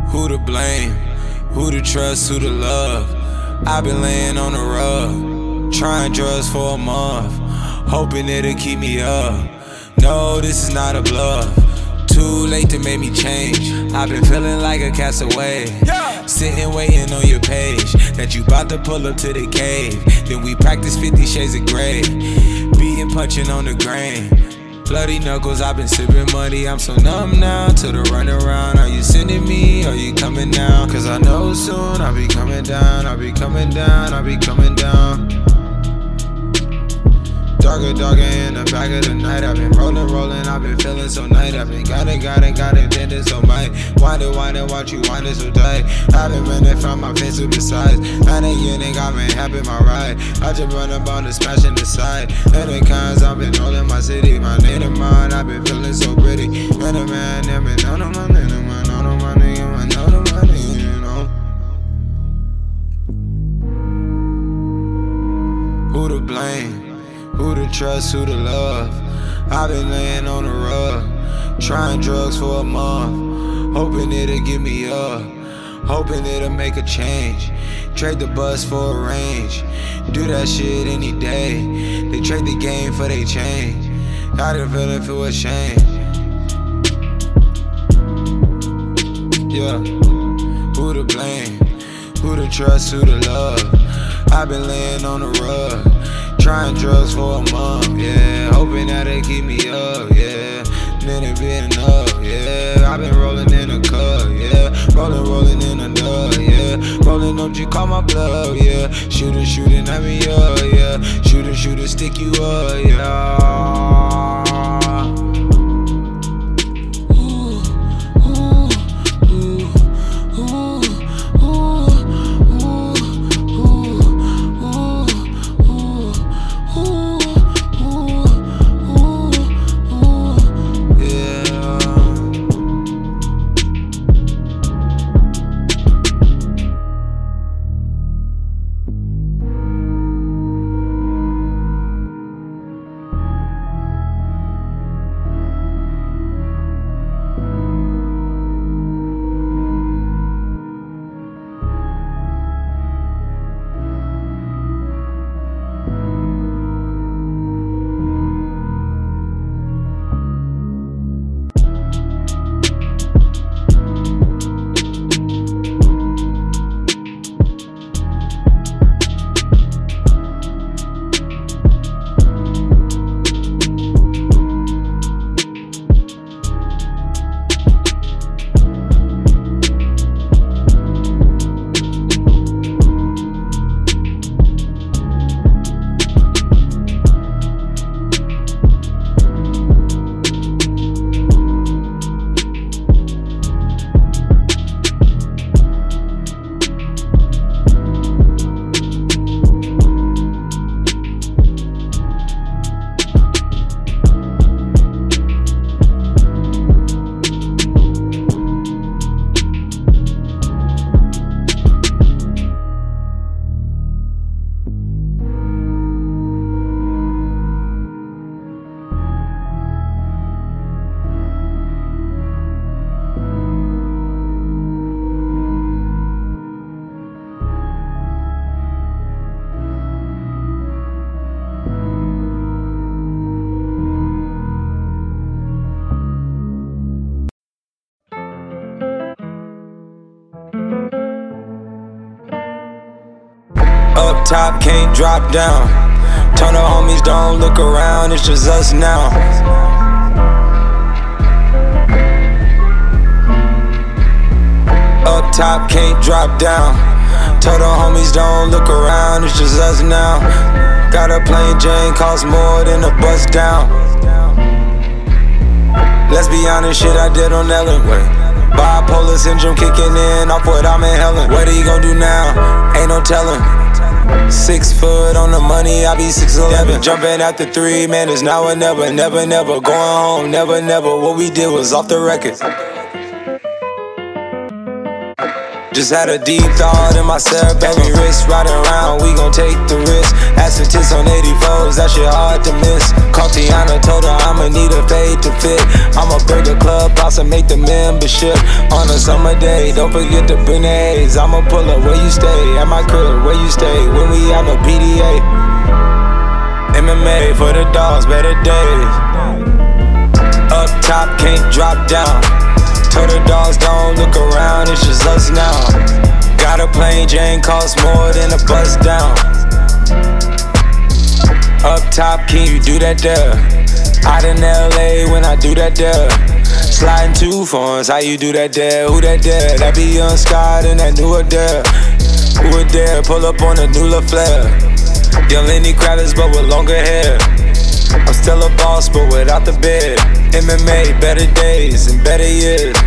Who to blame? Who to trust? Who to love? I've been laying on the rug, trying drugs for a month, hoping it'll keep me up. No, this is not a bluff. Too late to make me change. I've been feeling like a castaway, sitting waiting on your page that you bout to pull up to the cave. Then we practice 50 shades of gray, beating, punching on the grain. Bloody knuckles, I've been sipping money. I'm so numb now to the run around. Are you sending me? Are you coming down? Cause I know soon I'll be coming down. I'll be coming down. I'll be coming down. Darker in the back of the night. I've been rolling, I've been feeling so nice. I've been got it, bending so might. Wind it, watch you wind it so tight. I've been running from my face to the sides. And again, got me happy, my ride. I just run up on the smashing the side. And the cons, I've been rolling my city. My native mind, I've been feeling so pretty. And a man, never know the money, know the money, know the money, you know. Who to blame? Who to trust, who to love? I've been laying on the rug, trying drugs for a month, hoping it'll get me up, hoping it'll make a change. Trade the bus for a range, do that shit any day. They trade the game for they change. Got a feeling for a shame. Yeah, who to blame? Who to trust, who to love? I've been laying on the rug, trying drugs for a month, yeah. Hoping that they keep me up, yeah. Then it be enough, yeah. I've been rolling in a cup, yeah. Rolling in a dub, yeah. Rolling, don't you call my bluff, yeah. Shooting at me, yeah. Shooting, stick you up, yeah. Up top, can't drop down. Turn the homies, don't look around, it's just us now. Up top, can't drop down. Tell the homies, don't look around, it's just us now. Got a plain Jane, cost more than a bus down. Let's be honest, shit I did on Ellen way. Bipolar syndrome kicking in off what I'm inhaling. What he gon' do now? Ain't no telling. 6 foot on the money, I be 6'11". Jumping at the 3, man, it's now or never. Never, never, going home, never. What we did was off the record. Just had a deep thought in myself, every wrist riding around, we gon' take the risk. Asking tits on 84s, that shit hard to miss. Called Tiana, told her I'ma need a fade to fit. I'ma break the club house and make the membership. On a summer day, don't forget to bring the A's. I'ma pull up where you stay, at my crib, where you stay. When we out no PDA. MMA for the dogs, better days. Up top, can't drop down. Told the dogs don't look around, it's just us now. Got a plain Jane, cost more than a bus down. Up top, can you do that there? Out in LA when I do that there. Sliding 2 phones, how you do that there? Who that there? That be Young Scott and that new Adele. Who it there? Pull up on a new LaFleur. Young Lenny Kravitz but with longer hair. I'm still a boss but without the bed. MMA, better days and better years.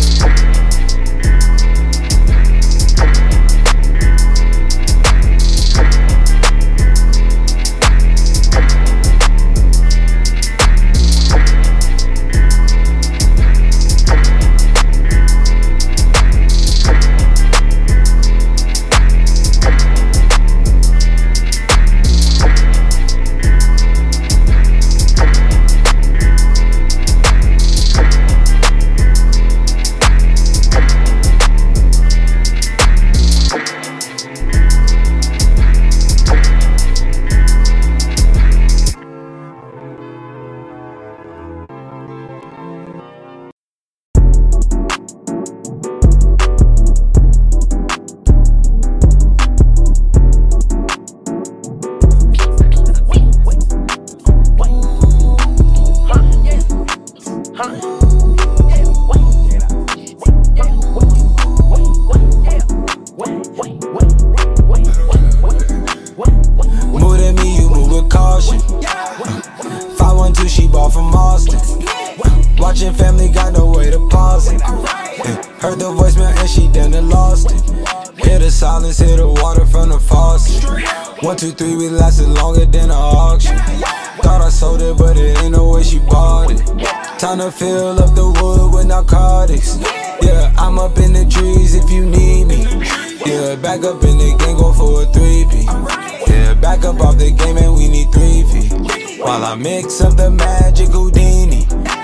Watching Family, got no way to pause it. Heard the voicemail and she done and lost it. Hear the silence, hear the water from the faucet. 1, 2, 3, we lasted longer than an auction. Thought I sold it, but it ain't no way she bought it. Time to fill up the wood with narcotics. Yeah, I'm up in the trees if you need me. Yeah, back up in the game, go for a 3P. Yeah, back up off the game and we need 3 feet. While I mix up the magic Houdini.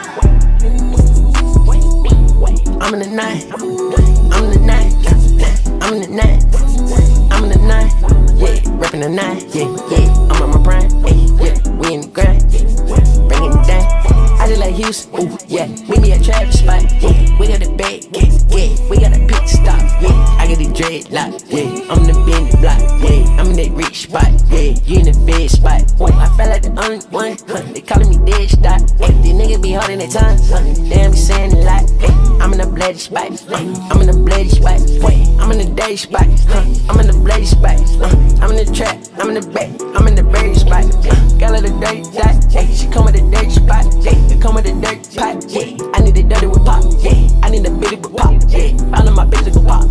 I'm in the night, I'm in the night, I'm in the night, I'm in the night, yeah, reppin' the night, yeah, I'm on my prime, yeah, we in the grind, bringing it down. I just like Houston, ooh, yeah, meet me at traffic spot, yeah, we got the bag, yeah, we got a pit stop, yeah, I got the dreadlock, yeah, I'm in the Bentley block, yeah, I'm in that rich spot, yeah, you in the bed spot, ooh, I felt like the only one, they calling me dead stop, hey, these niggas be holding their tongue, damn, be saying a lot, hey, I'm in the bloody spot, I'm in the bloody spot, I'm in the dirty spot, I'm in the bloody spot, I'm in the trap, I'm in the back, I'm in the dirty spot, got a little dirty dot, she come with a dirty spot, come with a dirty pot, I need it dirty with pop, I need a bitty with pop, all of my bitches with pop,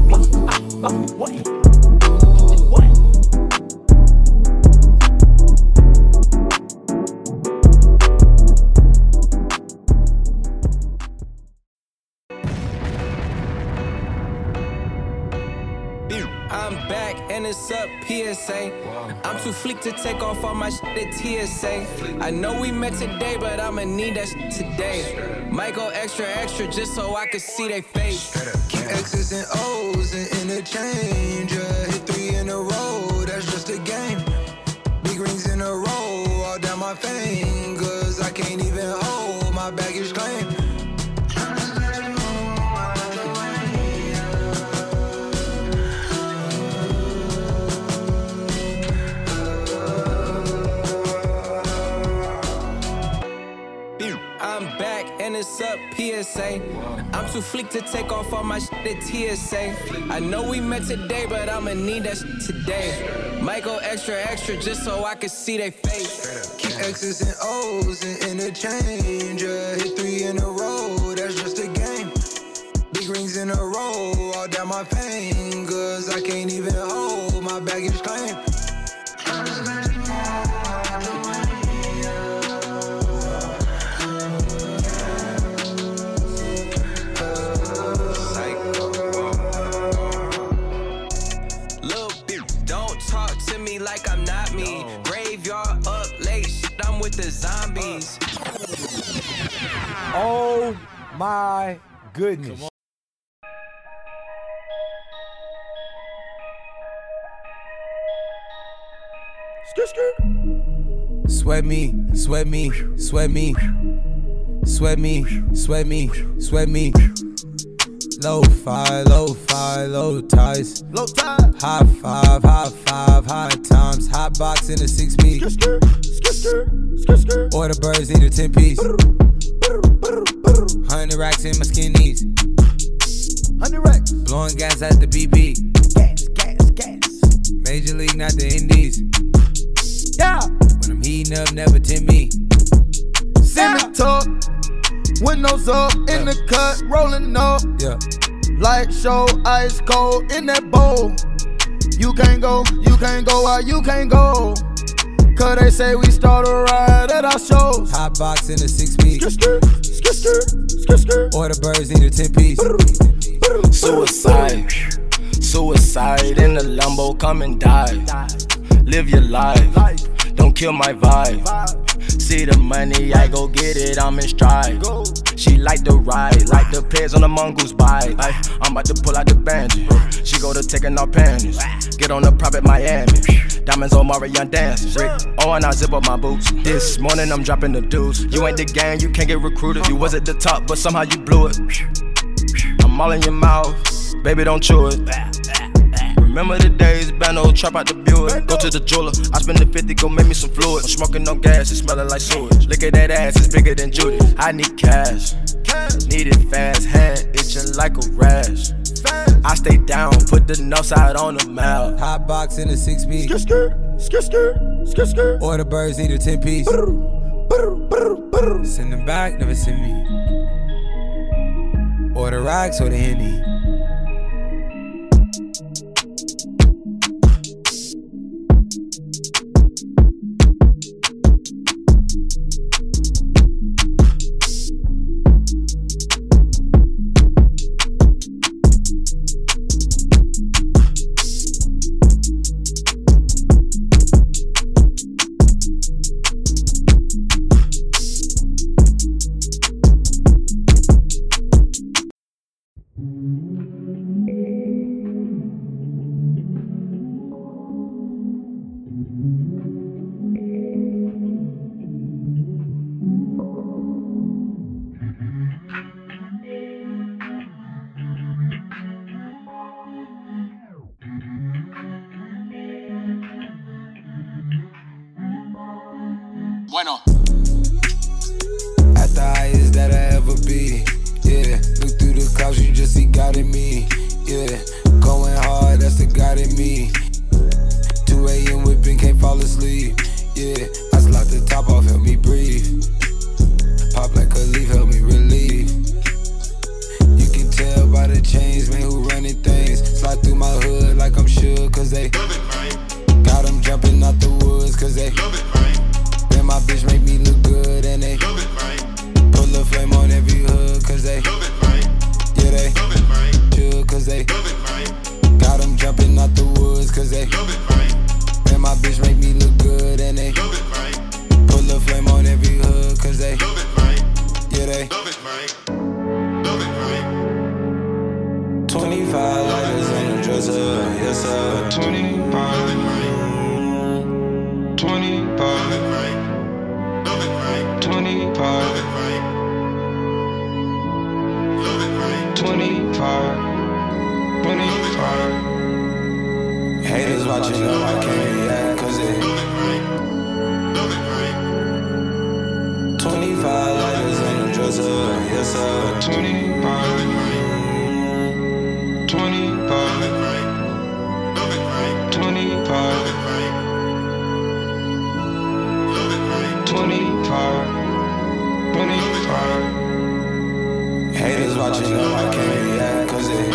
I'm back and it's up PSA. I'm too fleek to take off all my shit at TSA. I know we met today, but I'ma need that shit today. Might go extra, extra just so I can see they face. X's and O's and interchange. Hit 3 in a row, that's just a game. Big rings in a row, all down my fingers. I can't even hold my baggage claim. I'm back and it's up PSA. I'm too fleek to take off all my shit at TSA. I know we met today, but I'ma need that shit today. Might go extra, extra just so I can see they face. X's and O's and interchange. Hit 3 in a row, that's just a game. Big rings in a row, all down my fingers. I can't even hold my baggage claim. Oh my goodness. Sweat me, sweat me, sweat me. Sweat me, sweat me, sweat me. Low five, low ties. Low tide. High five, high times. Hot box in a 6-piece. Or the birds need a 10-piece. 100 racks in my skinnies. 100 racks. Blowing gas at the BP. Gas. Major league, not the Indies. Yeah. When I'm heating up, never tempt me. Send it talk. Windows up in the cut, rolling up. Yeah. Light show, ice cold in that bowl. You can't go out, you can't go. Cause they say we start a ride at our shows. Hot box in a 6-piece. Or the birds need a 10-piece. Suicide in the Lambo, come and die. Live your life, don't kill my vibe. See the money, I go get it, I'm in stride. She like to ride, like the pigs on the mongoose bike. I'm about to pull out the bandage. She go to taking off panties. Get on the private Miami. Diamonds on Marion dancing. Oh, and I zip up my boots. This morning I'm dropping the deuce. You ain't the gang, you can't get recruited. You was at the top, but somehow you blew it. I'm all in your mouth, baby, don't chew it. Remember the days, bando, trap out the Buick. Go to the jeweler, I spend the 50, go make me some fluid. I'm smoking on gas, it's smelling like sewage. Look at that ass, it's bigger than Judy. I need cash, need it fast, hand itching like a rash. I stay down, put the nuts out on the mouth. Hot box in a 6-piece. Or the birds need a 10-piece. Send them back, never send me. Or the racks or the Henny. Bueno. At the highest that I ever be. Yeah, look through the clouds, you just see God in me. Yeah, going hard, that's the God in me. 2 a.m. whipping, can't fall asleep. Yeah, I slide the top off, help me breathe. Pop like a leaf, help me relieve. You can tell by the chains, man, who running things. Slide through my hood like I'm sure, cause they got them jumping out the woods, cause they then my bitch make me look good, and they pull a flame on every hood, cause they yeah, they sure, cause they got them jumping out the woods, cause they then my bitch make me look good, and they pull a flame on every hood, cause they yeah, they 25 lighters on the dresser, yes sir. 25 Haters watching, know I can't react, cause they 25 lighters on the dresser, yes sir. 25 Haters watching, know I can't react, cause they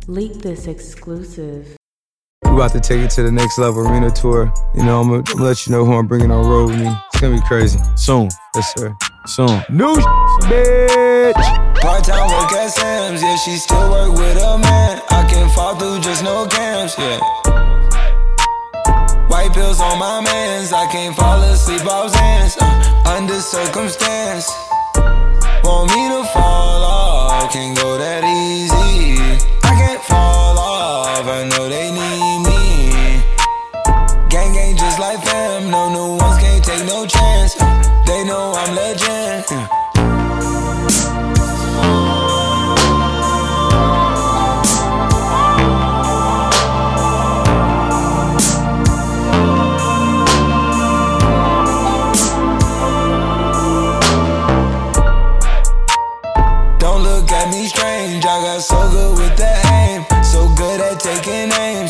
Leak this exclusive. We about to take it to the next level, arena tour. You know, I'm gonna let you know who I'm bringing on road with me. It's gonna be crazy. Soon. Yes, sir. Soon. New bitch. Part-time work at Sam's, yeah, she still work with a man. I can fall through just no cams, yeah. White pills on my mans, I can't fall asleep off Zans, under circumstance. Want me to fall off, can't go that easy. I can't fall off, I know they need me. Gang gang just like fam, no new ones can't take no chance. They know I'm legend. Don't look at me strange, I got so good with the aim, so good at taking names.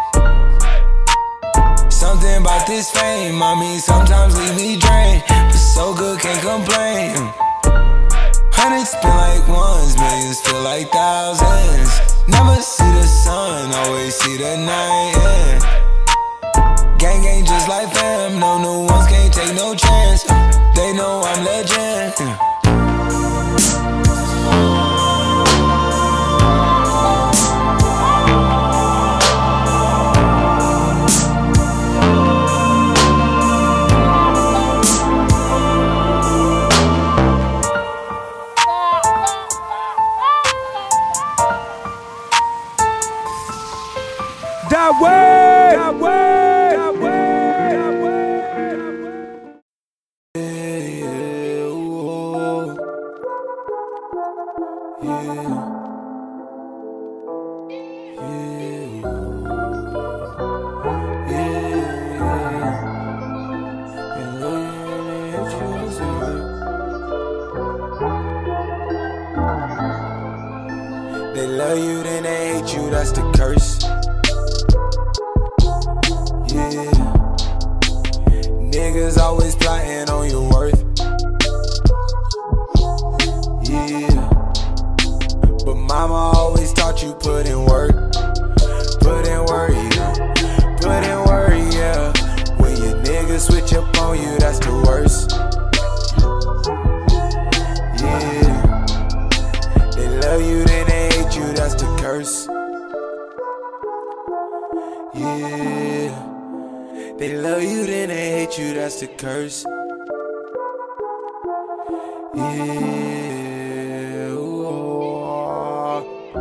Something about this fame, I mean sometimes leave me drained, but so good can't complain. Hundreds feel like ones, millions feel like thousands. Never see the sun, always see the night, yeah. Gang gang just like fam, no new ones can't take no chance. They know I'm legend, yeah. That way, that way, that way, that way. Yeah, ooh, yeah, yeah. They love you, then they hate you, that's the curse. Yeah, niggas always plotting on your worth. Yeah, but mama always taught you put in work. Put in work, yeah. Put in work, yeah. When your niggas switch up on you, that's the worst. Yeah, they love you, then they hate you, that's the curse. Yeah, they love you, then they hate you, that's the curse. Yeah, ooh.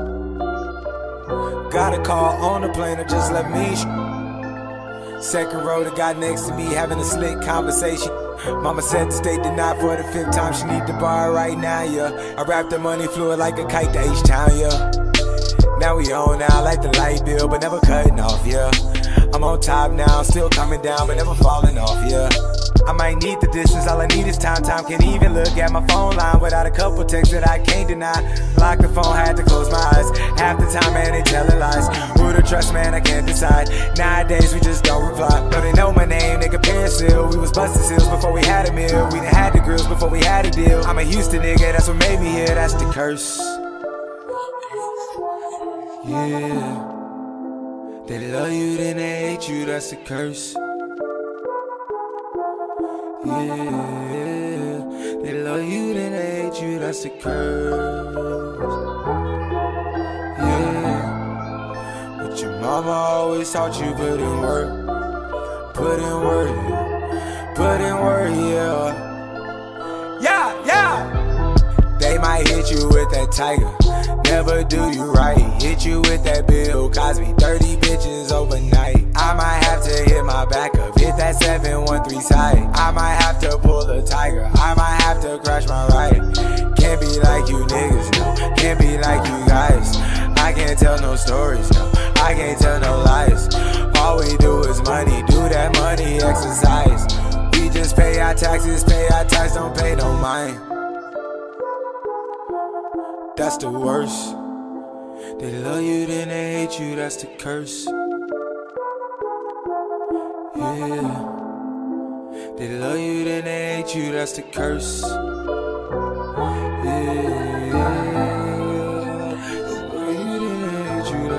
Got a call on the plane or just let me second row, the guy next to me having a slick conversation. Mama said to stay denied for the 5th time, she need to borrow right now, yeah. I wrapped the money fluid like a kite to H-Town, yeah. Now we on now like the light bill, but never cutting off, yeah. I'm on top now, still coming down, but never falling off, yeah. I might need the distance, all I need is time. Time can't even look at my phone line without a couple texts that I can't deny. Lock the phone, had to close my eyes. Half the time, man, they telling lies. Who to trust, man, I can't decide. Nowadays, we just don't reply. No, they know my name, they compare still. We was busting seals before we had a meal. We done had the grills before we had a deal. I'm a Houston nigga, that's what made me here, that's the curse. Yeah, they love you, then they hate you, that's the curse. Yeah, they love you, then they hate you, that's the curse. Yeah, but your mama always taught you put in work. Put in work, yeah. Put in work, yeah. Yeah, yeah. They might hit you with that tiger, never do you right. Hit you with that Bill Cosby, 30 bitches overnight. I might have to hit my back up, hit that 713 side. I might have to pull a tiger, I might have to crash my ride. Can't be like you niggas, no. Can't be like you guys. I can't tell no stories, no. I can't tell no lies. All we do is money, do that money exercise. We just pay our taxes, don't pay no mind. That's the worst. They love you, then they hate you, that's the curse. Yeah, they love you, then they hate you, that's the curse. Yeah, they love you, then they hate you,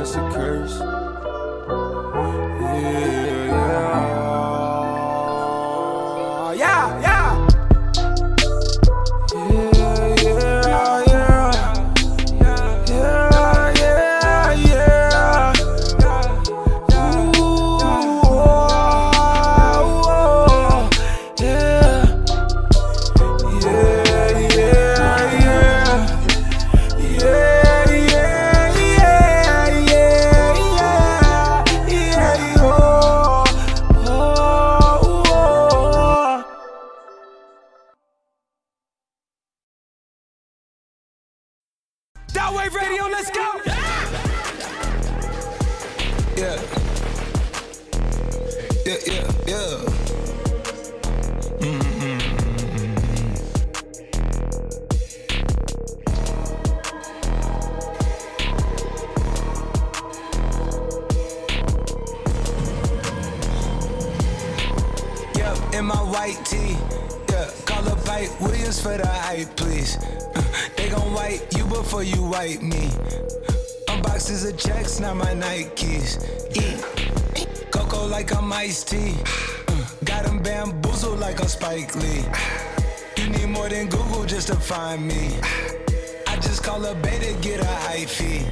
Shockwave Radio, let's go. Yeah. In my white tee, yeah, call up Pipe Williams for the hype, please. They gon' wipe you before you wipe me. Unboxes of checks, not my Nikes. Eat cocoa like I'm iced tea. Got them bamboozled like I'm Spike Lee. You need more than Google just to find me. I just call a beta, get a hyphy.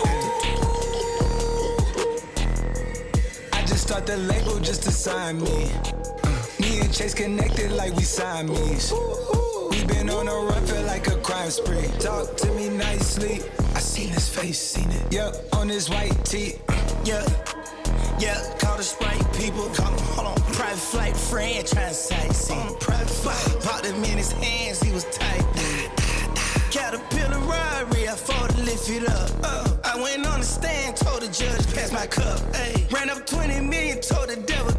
I just start the label just to sign me. Me and Chase connected like we Siamese. We been on a run, feel like a crime spree. Talk to me nicely. I seen his face, seen it. Yup, on his white tee. Yeah, call the Sprite people. Call him, hold on. Private flight friend trying to sightsee. Private flight, popped him in his hands, he was tight. Caterpillar robbery, I fought to lift it up. I went on the stand, told the judge, pass my cup. Ay. Ran up 20 million, told the devil,